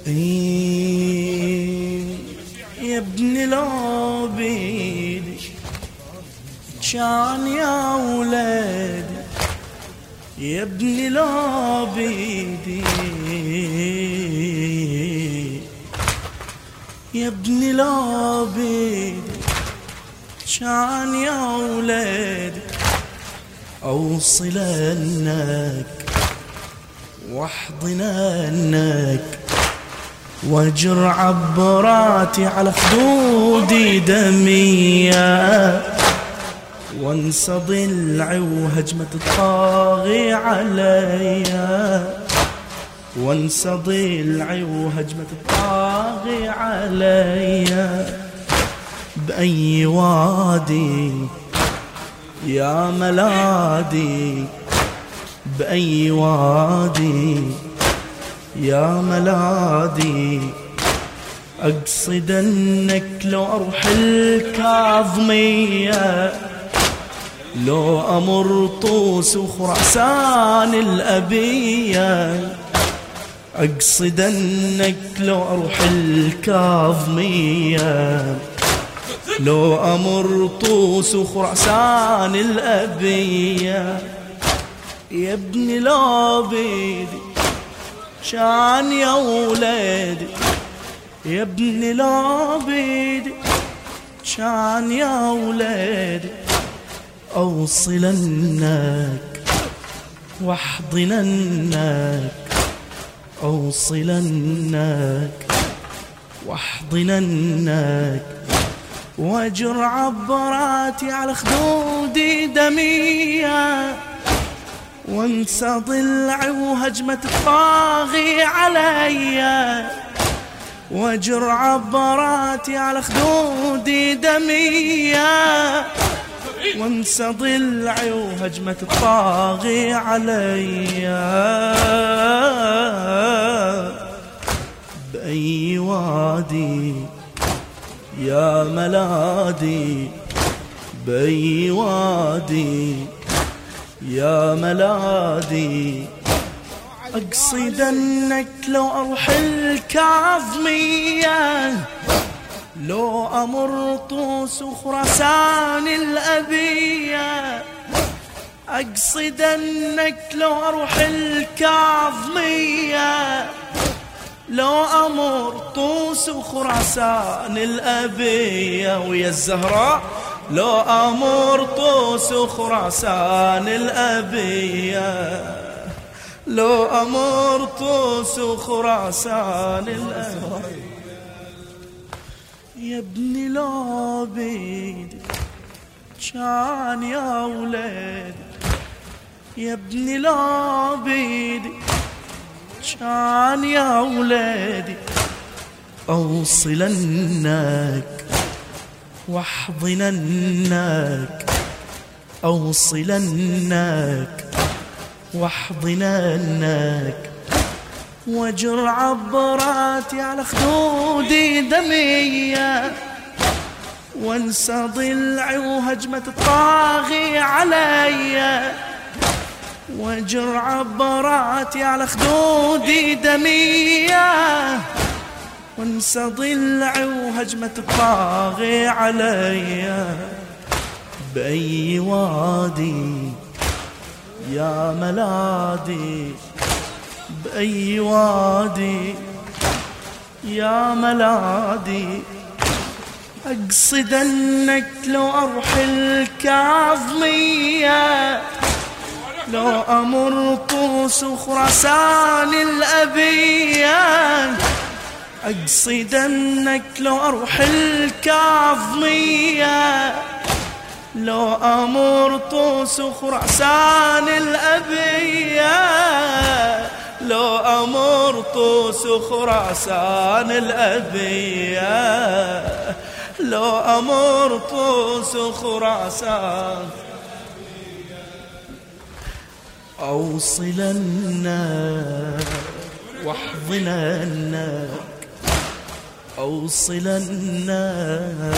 يا ابن العبيد كان يا ولادي، يا ابن العبيد يا ابن العبيد كان يا ولادي أوصلنك واحضننك واجر عبراتي على خدودي دمية وانسى ضلعي وهجمة الطاغي عليا، وانسى ضلعي وهجمة الطاغي عليا. بأي وادي يا ملادي، بأي وادي يا ملادي أقصدنك لو أروح الكاظمية، لو أمر طوس وخراسان الأبية. أقصدنك لو أروح الكاظمية، لو أمر طوس وخراسان الأبية. يا ابن العبيد كان يا ولادي، يا ابن العبيد كان يا ولادي أوصلنك واحضننك، أوصلنك واحضننك واجر عبراتي على خدودي دمية وانسى ضلعي وهجمة الطاغي عليا، واجر عبراتي على خدودي دمية وانسى ضلعي وهجمة الطاغي عليا. بأي وادي يا ملادي، بأي وادي يا ملادي أقصدنك لو أروح الكاظمية، لو أمر طوس وخراسان الأبية. أقصدنك لو أروح الكاظمية، لو أمر طوس وخراسان الأبية. ويا الزهراء لو أمر طوس وخراسان الأبية، لو أمر طوس وخراسان الأبية. يا ابن العبيد كان يا ولادي، يا ابن العبيد كان يا ولادي أوصلنك واحضننك، أوصلنك واحضننك واجر عبراتي على خدودي دمية وانسى ضلعي وهجمة الطاغي عليا، واجر عبراتي على خدودي دمية وانسى ضلعي وهجمة الطاغي عليا. بأي وادي يا ملادي، بأي وادي يا ملادي أقصدنك لو أروح الكاظمية، لو أمر طوس وخراسان الأبية. أقصدنك لو أروح الكاظمية، لو أمر طوس وخراسان الأبية، لو أمر طوس وخراسان الأبية، لو أمر طوس وخراسان. أوصلنك واحضننك، أوصلنك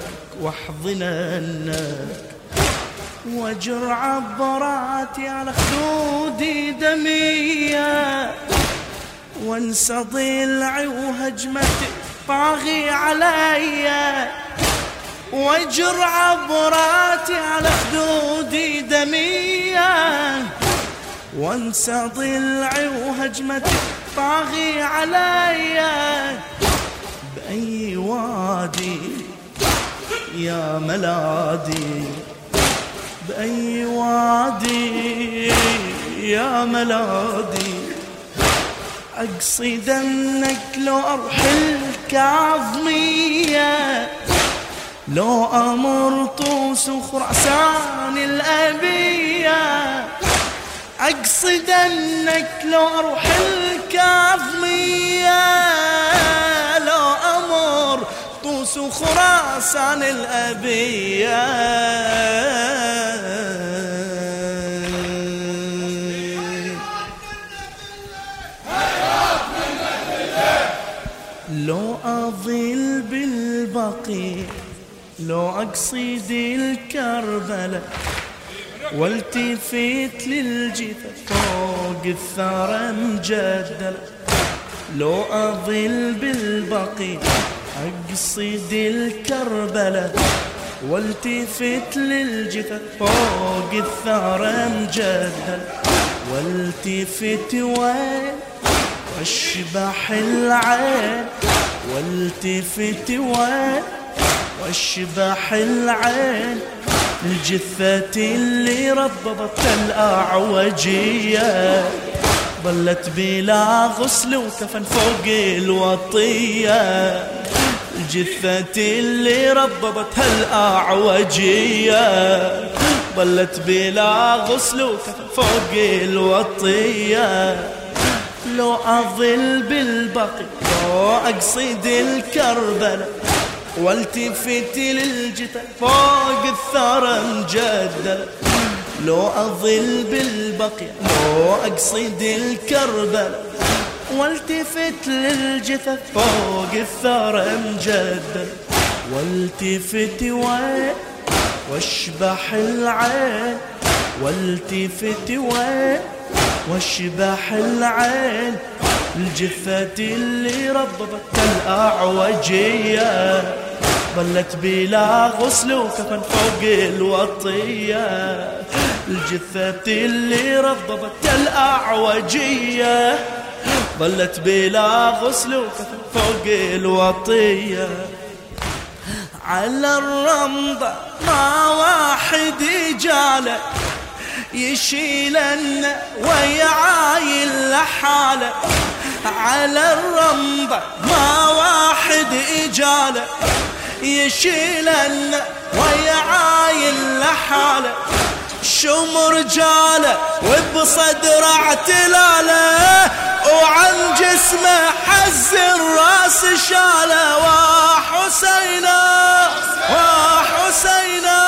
واحضننك واجر عبراتي على خدودي دمية وانسى ضلعي وهجمتي طاغي علي، واجر عبراتي على خدودي دمية، وانسى ضلعي وهجمتي طاغي علي، بأي وادي يا ملادي، بأي وادي يا ملادي، أقصد أنك لو أروح الكاظمية، لو أمر طوس وخراسان الأبية، أقصد أنك لو أروح الكاظمية، لو أمر طوس وخراسان الأبية، لو أظل بالبقيع، لو أقصد الكربلة، والتفت للجثة فوق الثرى مجدلة، لو أظل بالبقيع أقصد الكربلة، والتفت للجثة فوق الثرى مجدلة، والتفت وين واشبح العين، والتفت وين واشبح العين، الجثة اللي رببت الأعوجية، ظلت بلا غسل وكفن فوق الوطية، الجثة اللي رببتها الأعوجية، ظلت بلا غسل وكفن فوق الوطية، لو أظل بالبقي، لو أقصد الكربلة، والتفت للجثة فوق الثرى مجدلة، لو أظل بالبقية، لو أقصد الكربلة، والتفت للجثة فوق الثرى مجدلة، والتفت وين واشبح العين، والتفت وين واشبح العين، الجثة اللي رببت الأعوجية، ظلت بلا غسل وكفن فوق الوطية، الجثة اللي رببت الأعوجية، ظلت بلا غسل وكفن فوق الوطية، على الرمضة ما واحد جاله يشيلن ويعايل لحاله، على الرمضة ما واحد إجاله يشيلن ويعايل لحاله، شم رجاله وبصدر اعتلاله، وعن جسمه حز الراس شاله، وحسينا وحسينا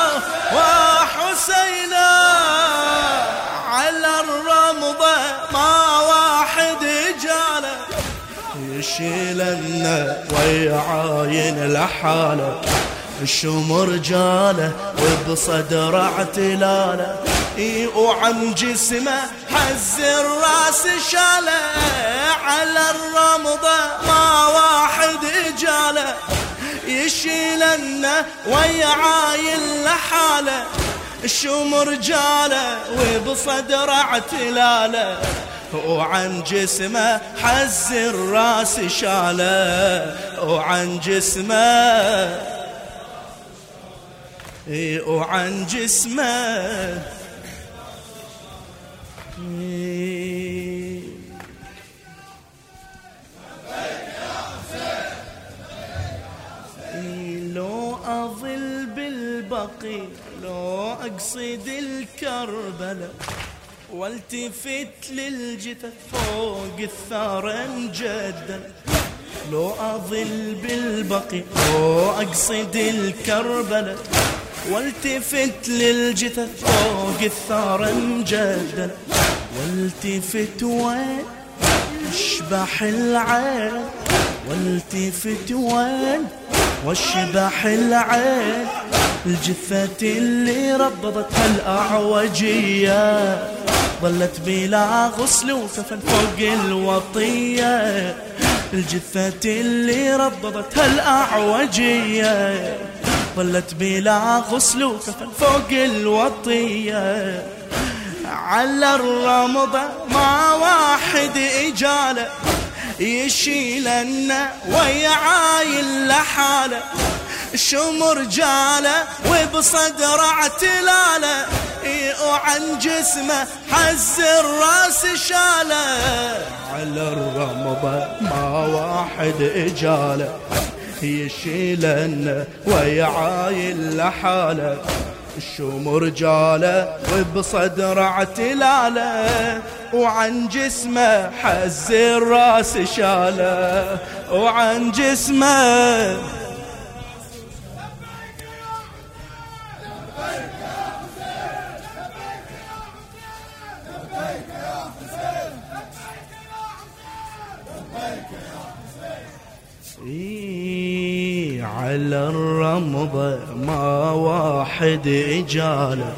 وحسينا، على الرمضة ما واحد جاله يشيلن ويعاين لحاله، الشم رجاله وبصدر اعتلاله، وعن جسمه حز الراس شاله، على الرمضة ما واحد جاله يشيلن ويعاين لحاله، الشم رجاله وبصدر اعتلاله، وعن جسمه حز الراس شاله، وعن جسمه وعن جسمه لو أظل بالبقي، لو أقصد الكربلة، والتفت للجثة فوق الثرى مجدلة، لو أظل بالبقي، لو أقصد الكربلة، والتفت للجثة فوق الثرى مجدلة، والتفت وين واشبح العين، والتفت وين واشبح العين، الجثة اللي ربضتها الأعوجية، ظلت بلا غسل وكفن فوق الوطية، الجثة اللي ربضتها الأعوجية، ظلت بلا غسل وكفن فوق الوطية. على الرمضة ما واحد إجاله يشيلنا ويعايل لحاله، شمر جاله وبصدر اعتلاله، وعن جسمه حز الراس شاله. على الرمضة ما واحد إجاله يشيلنا ويعايل لحاله، الشمر جاله وبصدر اعتلاله، وعن جسمه حز الراس شاله، وعن جسمه على الرمضة ما واحد إجاله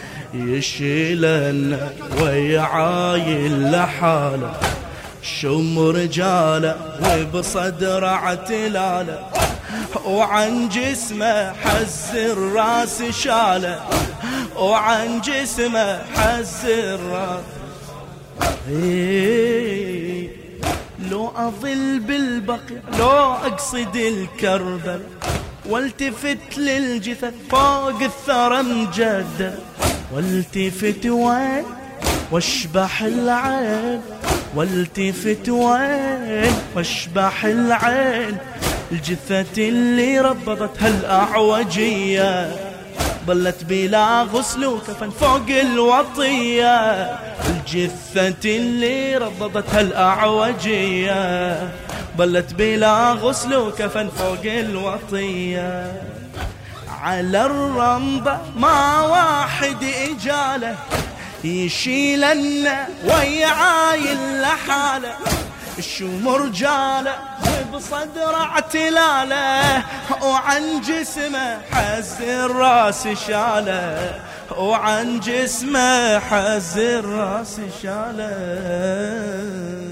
يشيلنا ويعايل لحاله، شمر جاله وبصدر اعتلاله، وعن جسمه حز الراس شاله، وعن جسمه حز الراس. لو أظل بالبقيع لو أقصد الكربل، والتفت للجثث فوق الثرى مجدل، والتفت وين واشبح العين، والتفت وين واشبح العين، الجثة اللي ربضتها الأعوجية، ظلت بلا غسل وكفن فوق الوطية، الجثة اللي ربضتها الأعوجية، ظلت بلا غسل وكفن فوق الوطية. على الرمضة ما واحد إجاله يشيلنا ويعايل لحاله، الشمر جاله وبصدر اعتلاله، وعن جسمه حز الراس شاله، وعن جسمه حز الراس شاله.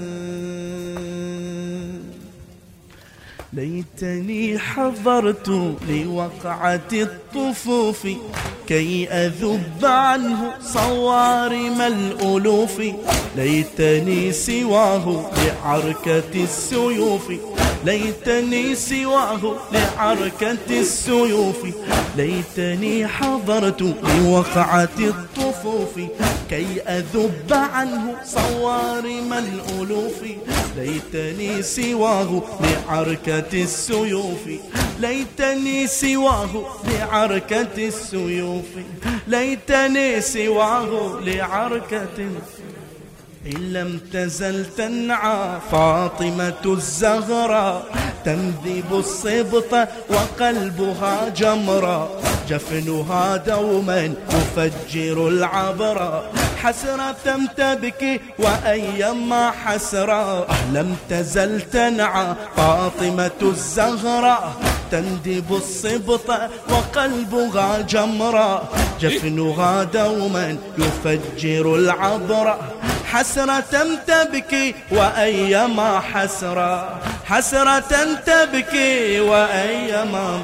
ليتني حضرت لوقعة الطفوف كي أذب عنه صوارم الألوف، ليتني سواه لعركة السيوف، ليتني سواه لعركة السيوف، ليتني حضرت لوقعة الطفوف كي أذب عنه صوارم الألوف، ليتني سواه لعركة السيوف، ليتني سواه لعركة السيوف، ليتني سواه لعركة السيوف. إن لم تزل تنعى فاطمة الزهراء تنذب الصبط وقلبها جمرا، جفنها دوما يفجر العبرا، حسرة تبكي وأيما حسرا. لم تزل تنعى فاطمة الزهراء تندب الصبط وقلبها جمرا، جفنها دوما يفجر العبرا، حسرة تبكي وأيما حسرة، حسرة تبكي وأيما.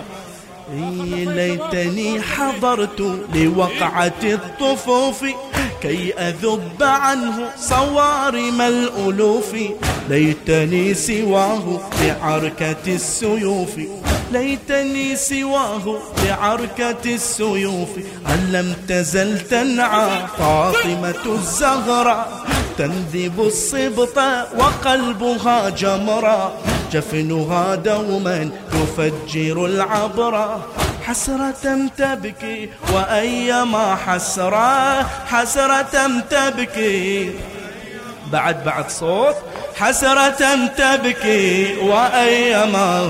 ليتني حضرت لوقعة الطفوف كي أذب عنه صوارم الألوف، ليتني سواه لعركة السيوف، ليتني سواه لعركة السيوف. أن لم تزل تنعى فاطمة الزهراء تنذب الصبط وقلبها جمرا، جفنها دوما يفجر العبرا، حسرة تبكي وأيما حسرة، حسرة تبكي. بعد صوت حسرة تبكي وأيما،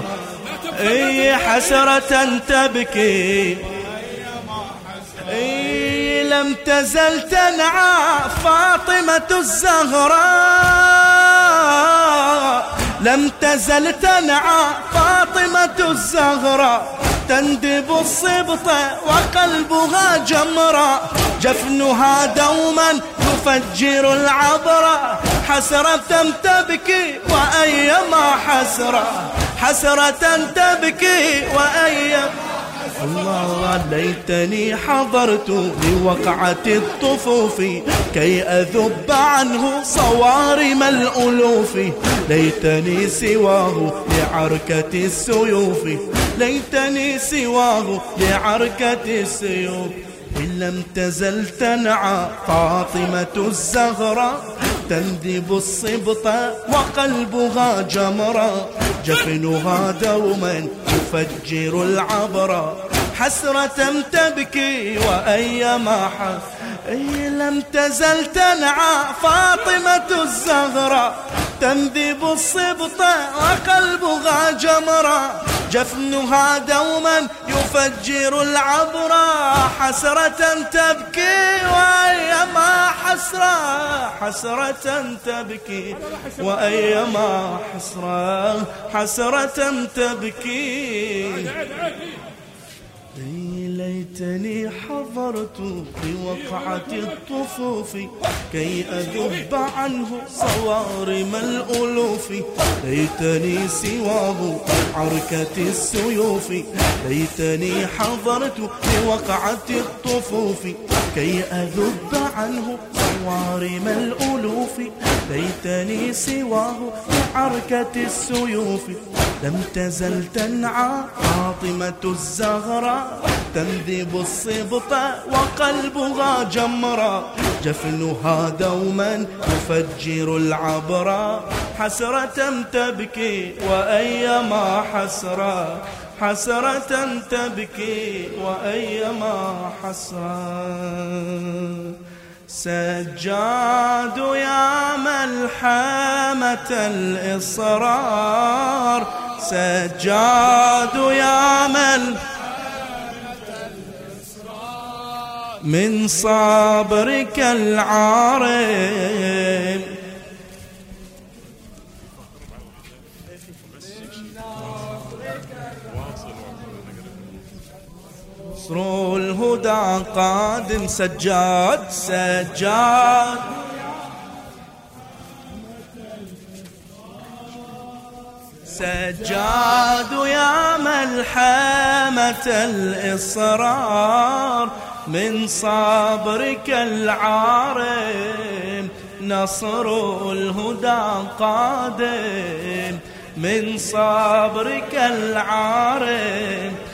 حسرة تبكي. لم تزل تنعى فاطمة الزهراء، لم تزل تنعى فاطمة الزهراء تندب الصبط وقلبها جمرا، جفنها دوما يفجر العبرة حسرة تبكي وأيما حسرة حسرة تبكي وأيما الله ليتني حضرت لوقعة الطفوف كي أذب عنه صوارم الألوف ليتني سواه لعركة السيوف ليتني سواه لعركة السيوف إن لم تزل تنعى فاطمة الزهراء تندب الصبط وقلبها جمرا جفنها دوما يفجر العبرا حسرة تبكي وأيما إن لم تزل تنعى فاطمة الزهراء تندب الصبط وقلبها جمرا جفنها دوما يفجر العبرا حسرة تبكي وأيما حسرة تبكي وأيما حسرة تبكي ليتني حضرت بوقعة الطفوف كي أذب عنه صوارم الألوف ليتني سواه عركة السيوف ليتني حضرت بوقعة الطفوف كي أذب عنه صوارم الألوف ليتني سواه عركة السيوف لم تزل تنعى فاطمة الزهراء تنذب الصبط وقلبها جمرا جفنها دوما يفجر العبرا حسرة تبكي وأيما حسرة تبكي وأيما حسرة سجاد يا ملحمة الإصرار سجاد يا من صبرك العارم نصر الهدى قادم سجاد سجاد يا ملحمة الإصرار من صبرك العارم نصر الهدى قادم من صبرك العارم